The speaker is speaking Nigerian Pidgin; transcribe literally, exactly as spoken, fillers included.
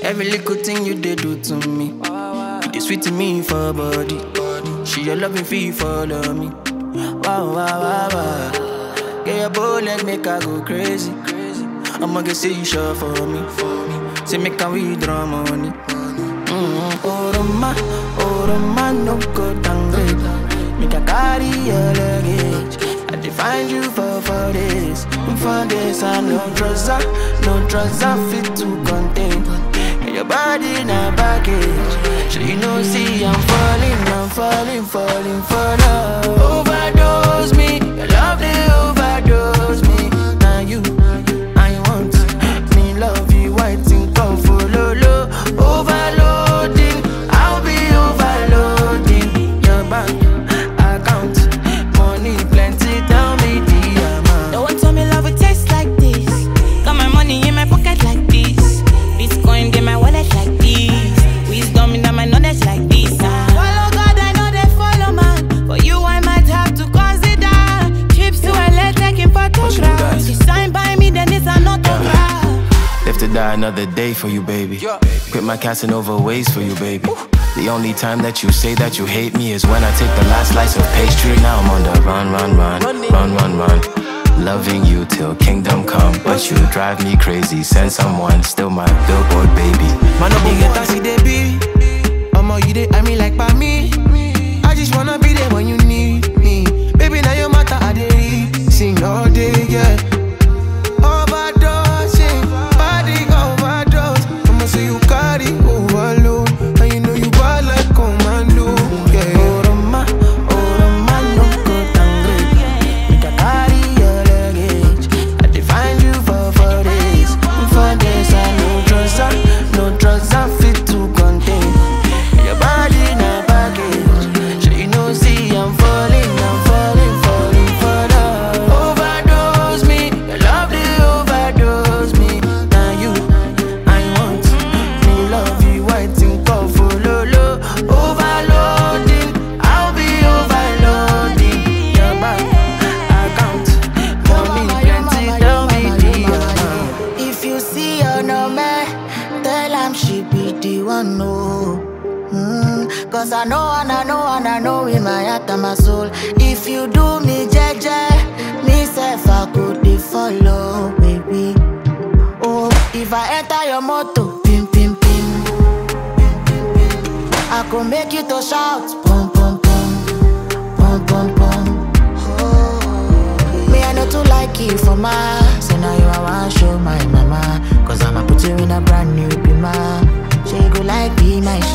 Every little thing you did do to me, you did sweet to me for body. She your loving fee follow me. Wow, wow, wow, wow. Get your bullet, make her go crazy. I'ma get say you sure for me. Say make her withdraw money. Mm-hmm. Oh, Roma, oh, Roma, no go downgrade. Make her carry your luggage. I define you for for this. For this, I no trouser, no trouser fit to contain. And your body in a package. So you know, see, I'm falling, I'm falling, falling for love. Overdose me, your love they overdose me. Now you, I want me love you, white and come follow low. Overloading, I'll be overloading your bank account. Money plenty, tell me the amount. No one told me love would taste like this. Got my money in my pocket like this. Bitcoin in my wallet like this. Wisdom in my knowledge like this. Ah. Follow God, I know they follow man. For you, I might have to consider trips to L A taking photographs. You sign by me, then it's an autograph. Live to die another day for you, baby. Yeah. Quit my Casanova ways for you, baby. Ooh. The only time that you say that you hate me is when I take the last slice of pastry. Now I'm on the run, run, run, run, run, run. Loving you till kingdom come, but you drive me crazy. Send someone, still my billboard baby. Man, no get taxi, they be. Omo, you dey, I mean like by me. I just wanna be there when you need me. Baby, now your matter, I dey read. Sing all day, yeah. Overdosing, body overdose. I'ma say you carry overload, and you know you bad like commando, yeah. Oh, Roma, oh, Roma, no go downgrade. Make a carry your luggage. I define you for for days. For days, I no trouser, no trouser fit to contain. Your body in a package. So you know, see, I'm falling, I'm falling, falling for love. Overdose me, your love they overdose me. Now you, I want me love you, white and come follow low. Overloading, I'll be overloading your bank account. Money plenty, tell me the amount. If you see her no man, tell him she be the one, no. Mm, Cause I know and I know and I know in my heart and my soul. If you do me jeje, me self I could dey follow, baby. Oh, if I enter your motor, pim pim pim, I could make you to shout, pum pum pum, pum pum pum. Oh, me I know too like you for my. So now you I want show my mama. Cause I'ma put you in a brand new bima. She go like be my